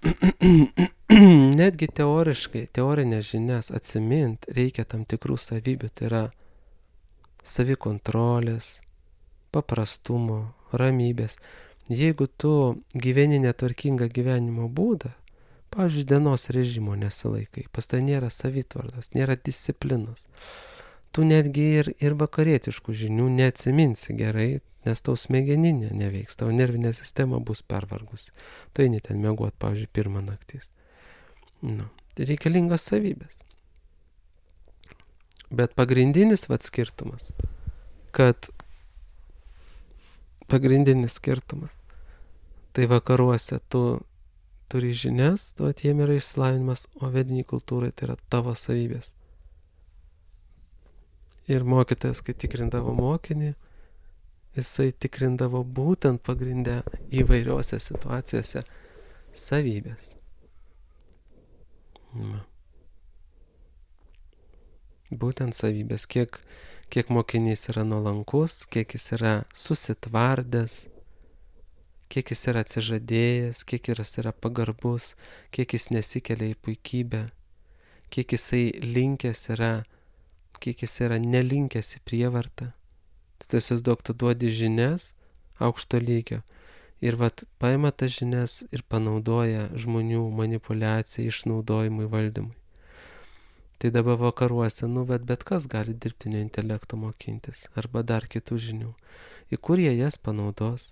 Netgi teoriškai, teorinės žinias atsimint reikia tam tikrų savybių, tai yra savikontrolės, paprastumo, ramybės. Jeigu tu gyveni netvarkingą gyvenimo būdą, pavyzdžiui, dienos režimo nesilaikai, pas tai nėra savitvardos, nėra disciplinos. Tu netgi ir, ir vakarietiškų žinių neatsiminsi gerai, nes tau smegeninė neveiks, tau nervinė sistema bus pervargusi. Tu eini ten miegot, pavyzdžiui, pirmą naktis. Nu, tai reikalingos savybės. Bet pagrindinis vat skirtumas, kad pagrindinis skirtumas, tai vakaruose tu turi žinias, tu atiem yra išsilavinimas, o vediniai kultūrai tai yra tavo savybės. Ir mokytojas, kai tikrindavo mokinį, jisai tikrindavo būtent pagrindę įvairiose situacijose savybės. Na. Būtent savybės, kiek, kiek mokinys yra nuolankus, kiek jis yra susitvardęs, kiek jis yra atsižadėjęs, kiek jis yra pagarbus, kiek jis nesikelia į puikybę, kiek jisai linkęs yra, kiek jis yra nelinkęs į prievartą. Tai tiesiog tu duodi žinias aukšto lygio ir vat paima tas žinias ir panaudoja žmonių manipuliacijai, išnaudojimui, valdymui. Tai dabar vakaruose, nu, bet, bet kas gali dirbtinio intelekto mokintis arba dar kitų žinių. Į kur jie jas panaudos?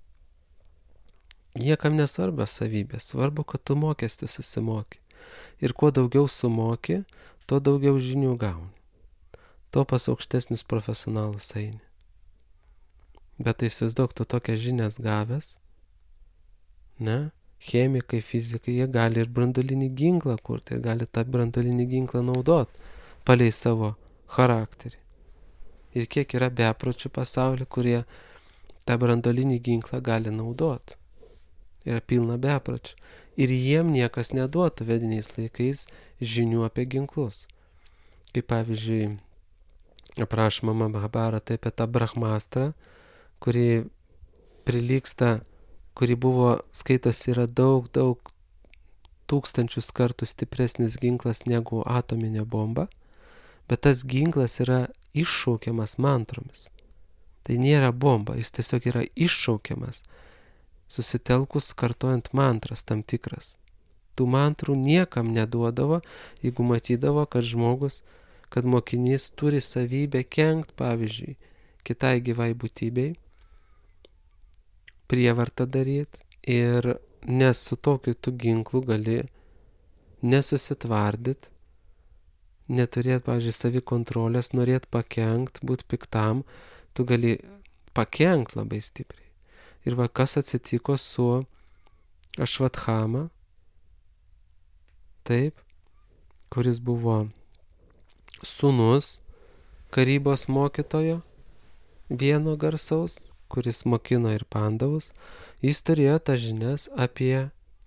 Niekam nesvarbios savybės, svarbu, kad tu mokestį susimoki. Ir kuo daugiau sumoki, tuo daugiau žinių gauni. Tuo pas aukštesnius profesionalus eini. Bet tai įsivaizduok, tu tokias žinias gavęs, ne? Chemikai, fizikai, jie gali ir branduolinį ginklą kurti, ir gali tą branduolinį ginklą naudot palei savo charakterį. Ir kiek yra bepročių pasaulyje, kurie tą branduolinį ginklą gali naudoti. Yra pilna bepročių. Ir jiem niekas neduotų vediniais laikais žinių apie ginklus. Kaip pavyzdžiui, aprašoma Mahabharata apie tą brahmastrą, kuri prilygsta, kuri buvo, skaitosi, yra daug, daug tūkstančius kartų stipresnis ginklas negu atominė bomba, bet tas ginklas yra iššaukiamas mantromis. Tai nėra bomba, jis tiesiog yra iššaukiamas, susitelkus kartojant mantras tam tikras. Tų mantrų niekam neduodavo, jeigu matydavo, kad žmogus, kad mokinys turi savybę kenkt, pavyzdžiui, kitai gyvai būtybei, prievartą daryti, ir nes su tokiu tu ginklu gali nesusitvardyt, neturėt, pavyzdžiui, savikontrolės, norėt pakenkt, būt piktam, tu gali pakenkt labai stipriai. Ir va, kas atsitiko su Ašvathama, taip, kuris buvo sūnus karybos mokytojo, vieno garsaus, kuris mokino ir pandavus. Jis turėjo tas žinias apie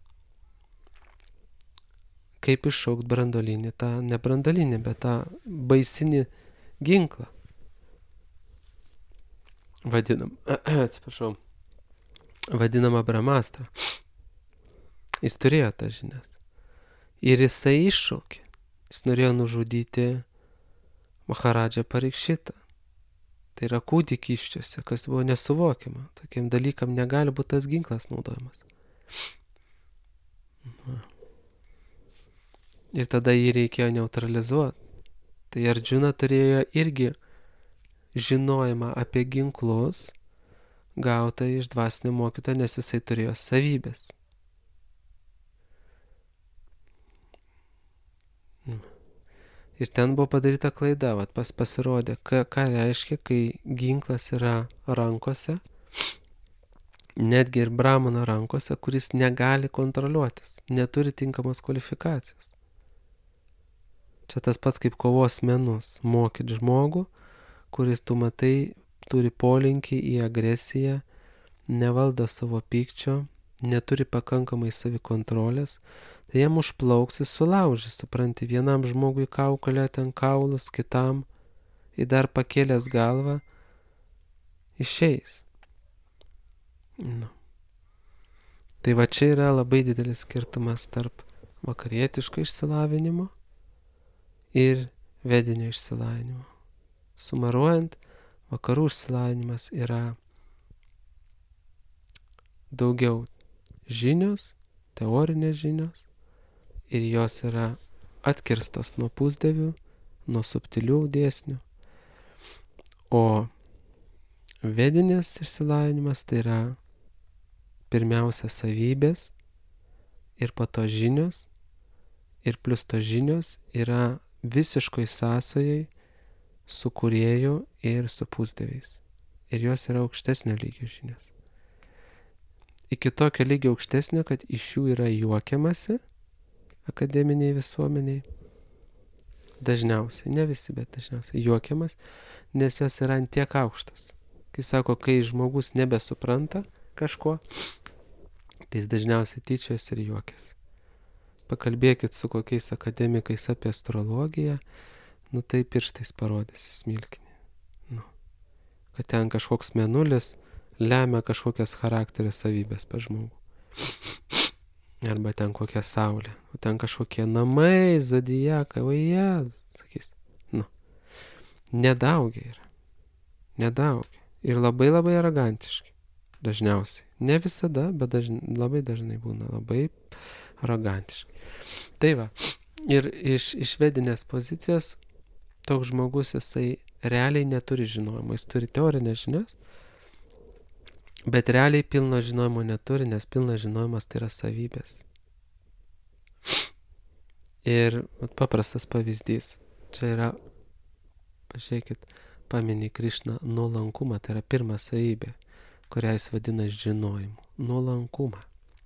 kaip iššaukt branduolinį, tą ne branduolinį, bet tą baisinį ginklą. Vadinam, atsiprašau, vadinamą Brahmastrą. Jis turėjo tas žinias. Ir jisai iššaukė. Jis norėjo nužudyti Maharadžą Parikšitą. Tai yra kūdikiščiuose, kas buvo nesuvokiama. Tokiem dalykam negali būti tas ginklas naudojamas. Ir tada jį reikėjo neutralizuoti. Tai Ardžuna turėjo irgi žinojimą apie ginklus, gautą iš dvasinio mokytojo, nes jisai turėjo savybės. Ir ten buvo padaryta klaida, vat pas pasirodė, ką, ką reiškia, kai ginklas yra rankose, netgi ir brahmano rankose, kuris negali kontroliuotis, neturi tinkamos kvalifikacijos. Čia tas pats kaip kovos menus, mokyt žmogų, kuris tu matai turi polinkį į agresiją, nevaldo savo pykčio, neturi pakankamai savikontrolės, tai jam užplauks, jis sulaužys, supranti, vienam žmogui kaukolę ten kaulus, kitam, į dar pakėlęs galvą, išeis. Nu. Tai va čia yra labai didelis skirtumas tarp vakarietiško išsilavinimo ir vedinio išsilavinimo. Sumaruojant, vakarų išsilavinimas yra daugiau žinios, teorinės žinios, ir jos yra atkirstos nuo pusdievių, nuo subtilių dėsnių. O vedinės išsilavinimas tai yra pirmiausia savybės ir po to žinios, ir plus to žinios yra visiškoj sąsajai su kūrėju ir su pusdieviais. Ir jos yra aukštesnio lygio žinios. Iki tokio lygio aukštesnio, kad iš jų yra juokiamasi akademiniai visuomeniai. Dažniausiai, ne visi, bet dažniausiai juokiamas, nes jos yra ant tiek aukštos. Kai sako, kai žmogus nebesupranta kažko, tai jis dažniausiai tyčios ir juokiasi. Pakalbėkit su kokiais akademikais apie astrologiją, nu tai pirštais parodysi smilkinį. Nu, kad ten kažkoks mėnulis lemia kažkokias charakterio savybės pas žmogų. Arba ten kokia saulė. O ten kažkokie namai, zodiakai, o jie, sakys. Nu, nedaugiai yra. Nedaugiai. Ir labai labai arogantiški. Dažniausiai. Ne visada, bet dažn... labai dažnai būna labai arogantiški. Tai va. Ir iš, iš vedinės pozicijos toks žmogus, jisai realiai neturi žinojimo. Jis turi teorinės žinias, bet realiai pilno žinojimo neturi, nes pilnas žinojimas tai yra savybės. Ir paprastas pavyzdys. Čia yra, pažiūrėkit, paminė Krišna nuolankumą, tai yra pirma savybė, kurią jis vadina žinojimu. Nuolankumą.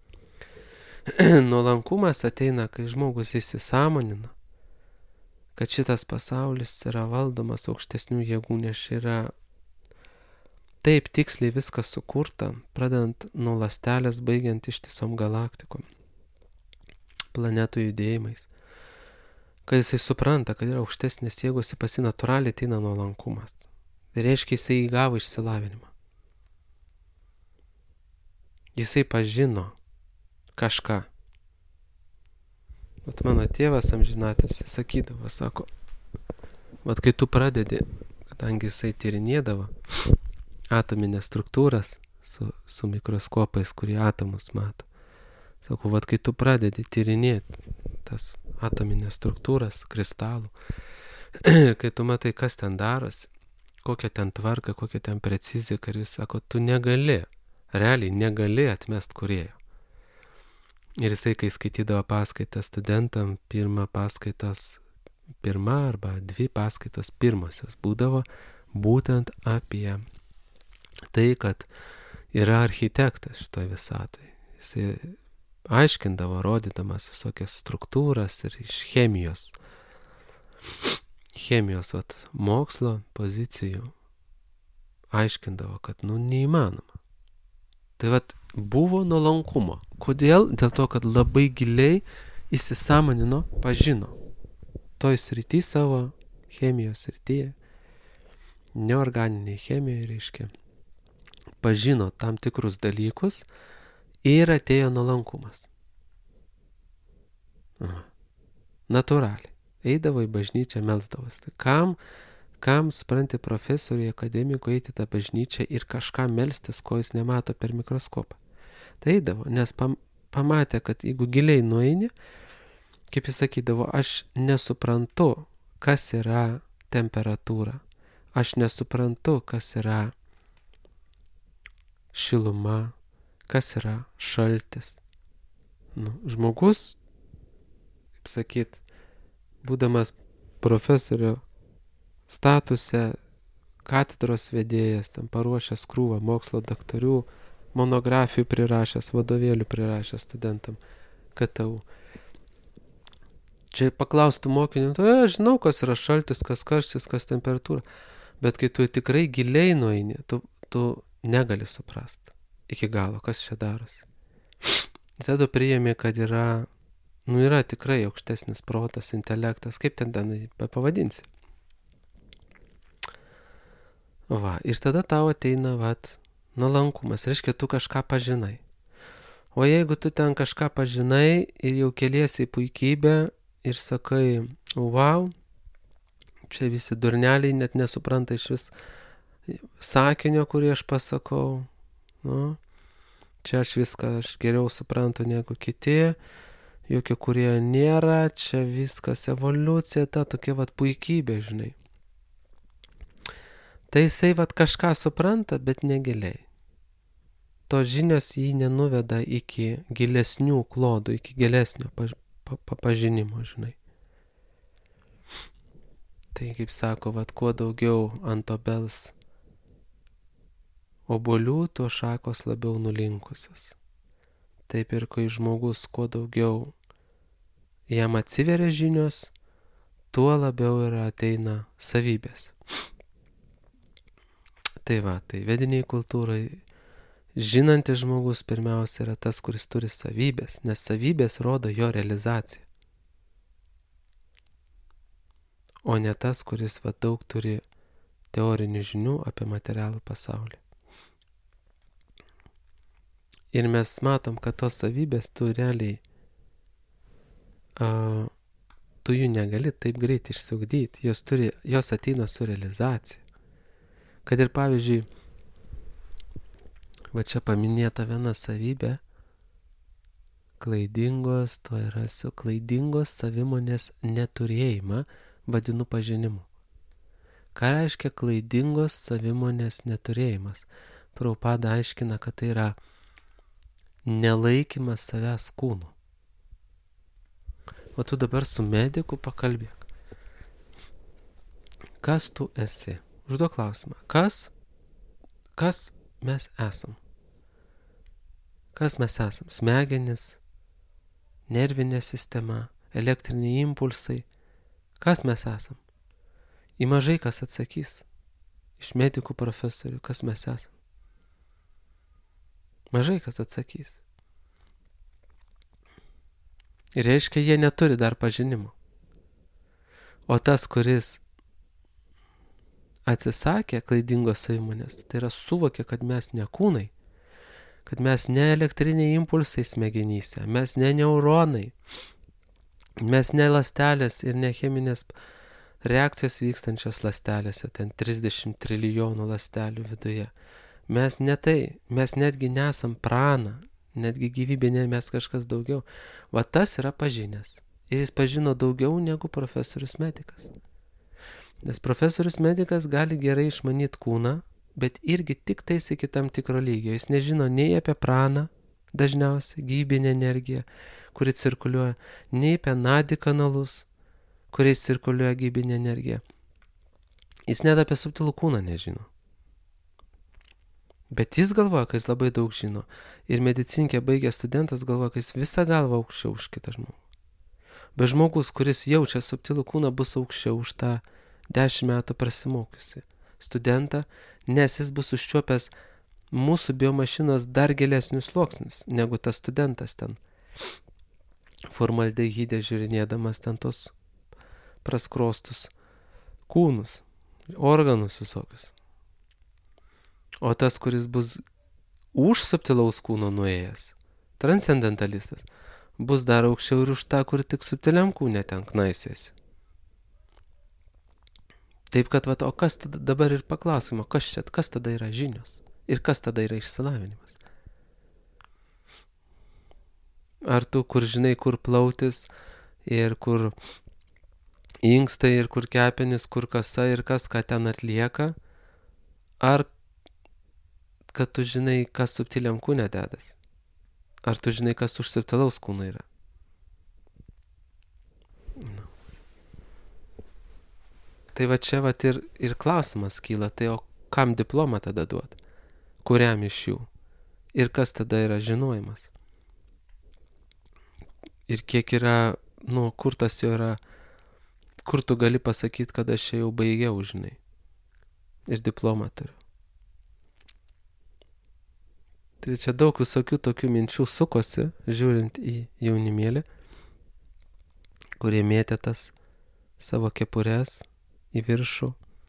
Nuolankumas ateina, kai žmogus įsisąmonina, kad šitas pasaulis yra valdomas aukštesnių jėgų, nes yra taip tiksliai viskas sukurta, pradedant nuo ląstelės, baigiant ištisom galaktikom, planetų judėjimais, kad jisai supranta, kad yra aukštesnės jėgos, į pasi natūraliai ateina nuolankumas. Tai reiškia, jisai įgavo išsilavinimą. Jisai pažino kažką. Bet mano tėvas amžinatilsį sakydavo, sako, vat kai tu pradedi, kadangi jisai tyrinėdavo atominės struktūras su, su mikroskopais, kurie atomus mato. Sako, vat kai tu pradedi tyrinėti tas atominės struktūras, kristalų, kai tu matai, kas ten darosi, kokia ten tvarka, kokia ten precizija, ir jis sako, tu negali, realiai negali atmest kūrėjo. Ir jisai, kai skaitydavo paskaitą studentam, pirmą paskaitos, pirma arba dvi paskaitos pirmosios būdavo būtent apie tai, kad yra architektas šitoj visatoj. Jisai aiškindavo, rodydamas visokias struktūras ir iš chemijos, chemijos vat, mokslo pozicijų aiškindavo, kad nu neįmanoma. Tai vat buvo nuolankumo. Kodėl? Dėl to, kad labai giliai įsisąmonino, pažino. Toj srity savo chemijos srityje, neorganiniai chemijai reiškia, pažino tam tikrus dalykus ir atėjo nuolankumas. Aha. Natūraliai. Eidavo į bažnyčią, melsdavos. Tai kam, kam supranti profesoriui, akademikui eiti tą bažnyčią ir kažką melstis, ko jis nemato per mikroskopą? Tai eidavo, nes pam, pamatė, kad jeigu giliai nueini, kaip jis sakydavo, aš nesuprantu, kas yra temperatūra. Aš nesuprantu, kas yra šiluma, kas yra šaltis. Nu, žmogus, kaip sakyt, būdamas profesorio statuse, katedros vedėjas, ten paruošęs krūvą mokslo daktarių, monografijų prirašęs, vadovėlių prirašęs studentam K T U. Čia paklaustų mokinių, tai aš žinau, kas yra šaltis, kas karštis, kas temperatūra, bet kai tu tikrai giliai nueini, tu, tu negali suprast iki galo, kas čia darosi. Tada priėmė, kad yra, nu yra tikrai aukštesnis protas, intelektas, kaip ten ten pavadinsi. Va, ir tada tau ateina, vat, nuolankumas, reiškia, tu kažką pažinai. O jeigu tu ten kažką pažinai ir jau keliesi į puikybę ir sakai, wow, čia visi durneliai net nesupranta iš vis sakinio, kurį aš pasakau, nu, čia aš viską, aš geriau suprantu negu kiti, jokių kurie nėra, čia viskas evoliucija, ta tokia vat puikybė, žinai. Tai jisai vat kažką supranta, bet negiliai. Tos žinios jį nenuveda iki gilesnių klodų, iki gilesnio pa, pa, pa, pažinimo, žinai. Tai kaip sako, vat kuo daugiau ant obels obuolių, tuo šakos labiau nulinkusios. Taip ir kai žmogus kuo daugiau jam atsiveria žinios, tuo labiau ir ateina savybės. Tai va, tai vediniai kultūrai žinantis žmogus pirmiausia yra tas, kuris turi savybės, nes savybės rodo jo realizaciją. O ne tas, kuris va daug turi teorinių žinių apie materialų pasaulį. Ir mes matom, kad tos savybės tu realiai, a, tu jų negali taip greit išsiugdyti, jos, turi, jos ateina su realizacija. Kad ir pavyzdžiui, va čia paminėta viena savybė, klaidingos, to yra su klaidingos savimonės neturėjimą vadinu pažinimu. Ką reiškia klaidingos savimonės neturėjimas? Prabhupada aiškina, kad tai yra nelaikymas savęs kūnu. O tu dabar su mediku pakalbėk. Kas tu esi? Užduok klausimą. Kas, kas mes esam? Kas mes esam? Smegenis, nervinė sistema, elektriniai impulsai. Kas mes esam? Į mažai kas atsakys iš medikų profesorių, kas mes esam. Mažai kas atsakys. Ir reiškia, jie neturi dar pažinimo. O tas, kuris atsisakė klaidingos savimonės, tai yra suvokė, kad mes ne kūnai, kad mes ne elektriniai impulsai smegenyse, mes ne neuronai, mes ne ląstelės ir ne cheminės reakcijos vykstančios ląstelėse, ten trisdešimt trilijonų ląstelių viduje. Mes ne tai, mes netgi nesam prana, netgi gyvybė, ne mes kažkas daugiau. Va tas yra pažinęs. Ir jis pažino daugiau negu profesorius medikas. Nes profesorius medikas gali gerai išmanyti kūną, bet irgi tik tais iki tam tikro lygio. Jis nežino nei apie praną, dažniausiai gyvybinę energiją, kuri cirkuliuoja, nei apie nadį kanalus, kuriais cirkuliuoja gyvybinė energija. Jis net apie subtilų kūną nežino. Bet jis galvoja, kad jis labai daug žino. Ir medicinkė baigęs studentas galvoja, kad jis visą galvą aukščiau už kitą žmogų. Bet žmogus, kuris jaučia subtilų kūną, bus aukščiau už tą dešimt metų prasimokiusi studentą, nes jis bus užčiuopęs mūsų biomašinos dar gilesnius sluoksnius, negu tas studentas ten formaldehide žiūrinėdamas ten tos praskrostus kūnus, organus visokius. O tas, kuris bus už subtilaus kūno nuėjęs, transcendentalistas, bus dar aukščiau ir už tą, kur tik subtiliam kūne ten knaisiasi. Taip kad, vat, o kas tada dabar ir paklausimo, kas čia, kas tada yra žinios ir kas tada yra išsilavinimas? Ar tu, kur žinai, kur plautis ir kur inkstai ir kur kepenis, kur kasa ir kas, ką ten atlieka, ar kad tu žinai, kas subtiliam kūne dedas? Ar tu žinai, kas už subtilaus kūno yra? No. Tai va čia va ir, ir klausimas kyla, tai o kam diplomą tada duot? Kuriam iš jų? Ir kas tada yra žinojimas? Ir kiek yra, nu, kur tas jo yra, kur tu gali pasakyti, kad aš jau baigiau, žinai. Ir diplomą turiu. Tai čia daug visokių tokių minčių sukosi, žiūrint į jaunimėlį, kurie mėtė tas savo kepures į viršų.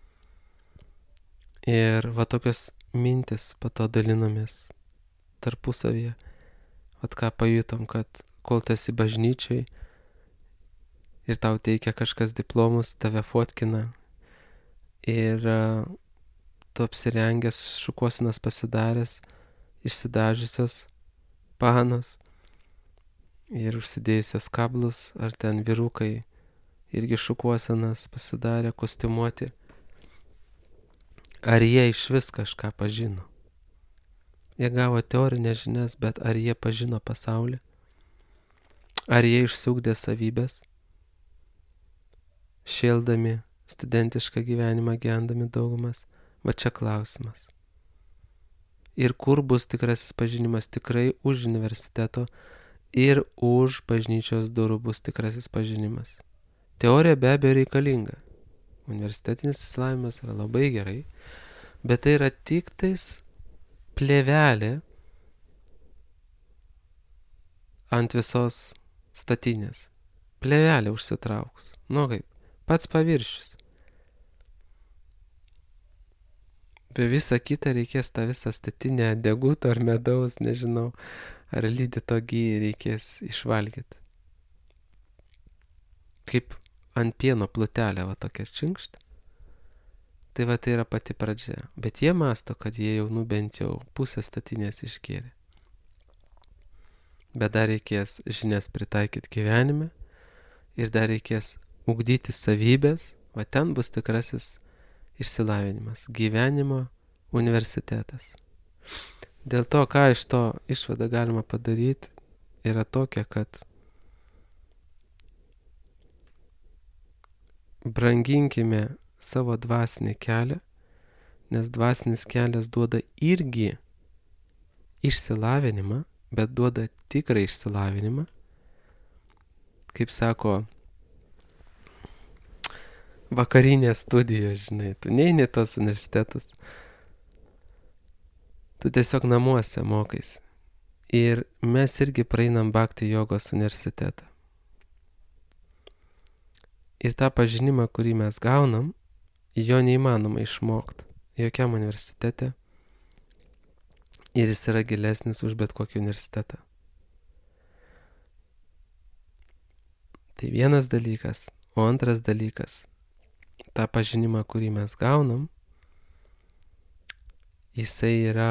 Ir va tokios mintis po to dalinomės tarpusavyje. Vat ką pajutom, kad kol tu esi bažnyčiai ir tau teikia kažkas diplomus, tave fotkina ir uh, tu apsirengęs, šukuosinas pasidaręs, išsidažiusios panos ir užsidėjusios kablus, ar ten vyrukai irgi šukuosinas pasidarė, kostiumuoti. Ar jie iš vis kažką pažino? Jie gavo teorinės žinias, bet ar jie pažino pasaulį? Ar jie išsiugdė savybės? Šėldami studentišką gyvenimą, gyvendami daugumas? Va čia klausimas. Ir kur bus tikrasis pažinimas? Tikrai už universiteto ir už bažnyčios durų bus tikrasis pažinimas. Teorija be abejo reikalinga. Universitetinis išsilavinimas yra labai gerai, bet tai yra tik tais plėvelė ant visos statinės. Plėvelė užsitraukus. Nu kaip, pats paviršius. Be visą kitą reikės tą visą statinę deguto ar medaus, nežinau, ar lydyto gyjį reikės išvalgyti. Kaip ant pieno plutelę va tokia činkšt. Tai va tai yra pati pradžia. Bet jie masto, kad jie jau, nu bent jau pusę statinės išgėrė. Bet dar reikės žinias pritaikyti gyvenime ir dar reikės ugdyti savybės, va ten bus tikrasis išsilavinimas. Gyvenimo universitetas. Dėl to, ką iš to išvada galima padaryti, yra tokia, kad branginkime savo dvasinį kelią, nes dvasinis kelias duoda irgi išsilavinimą, bet duoda tikrą išsilavinimą. Kaip sako, vakarinės studijos, žinai, tu neini tos universitetus, tu tiesiog namuose mokais, Ir mes irgi praeinam Bhakti jogos universitetą. Ir tą pažinimą, kurį mes gaunam, jo neįmanoma išmokti jokiam universitete. Ir jis yra gilesnis už bet kokį universitetą. Tai vienas dalykas. O antras dalykas, tą pažinimą, kurį mes gaunam, jisai yra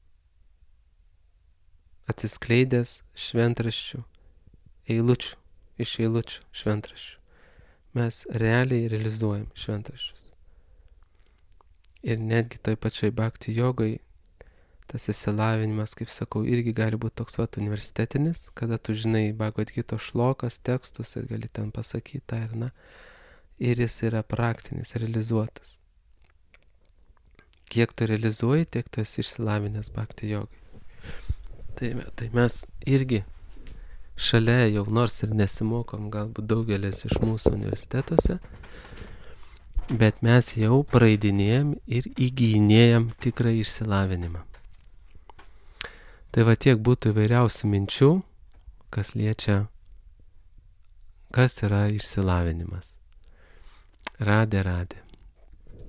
atsiskleidęs šventraščių, eilučių, iš eilučių šventraščių. Mes realiai realizuojam šventraščius. Ir netgi toj pačioj Bhakti jogai tas įsilavinimas, kaip sakau, irgi gali būti toks vat universitetinis, kada tu žinai Bhagavad Gitos šlokas, tekstus ir gali ten pasakyti tą ir na. Ir jis yra praktinis, realizuotas. Kiek tu realizuoji, tiek tu esi išsilavinęs Bhakti jogai. Tai, tai mes irgi šalia jau nors ir nesimokom galbūt daugelis iš mūsų universitetuose, bet mes jau praeidinėjam ir įgyjinėjam tikrą išsilavinimą. Tai va tiek būtų įvairiausių minčių, kas liečia, kas yra išsilavinimas. Radė, radė.